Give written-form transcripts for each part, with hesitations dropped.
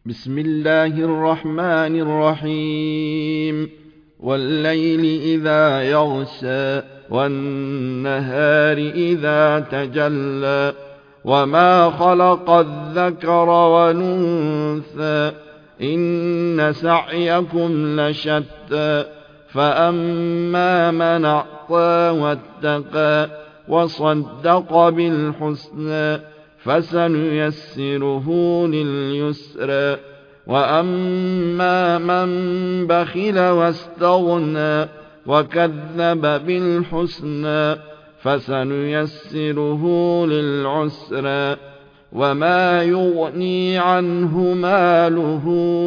بسم الله الرحمن الرحيم والليل إذا يغشى والنهار إذا تجلى وما خلق الذكر والأنثى إن سعيكم لشتى فأما من أعطى واتقى وصدق بالحسنى فسنيسره لليسرى وأما من بخل واستغنى وكذب بالحسنى فسنيسره للعسرى وما يغني عنه ماله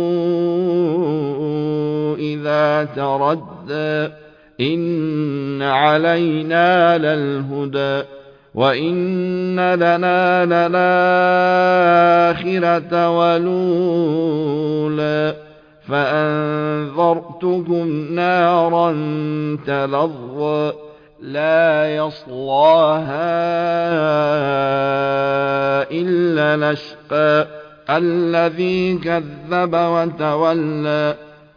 إذا تردى إن علينا للهدى وإن لنا للآخرة والأولى فأنذرتكم نارا تلظى لا يصلاها إلا الأشقى الذي كذب وتولى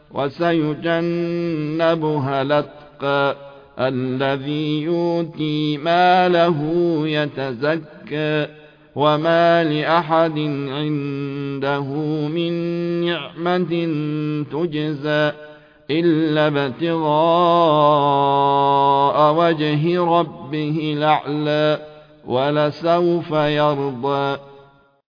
وسيجنبها الأتقى الذي يؤتي ماله يتزكى وما لأحد عنده من نعمة تجزى إلا ابتغاء وجه ربه الأعلى ولسوف يرضى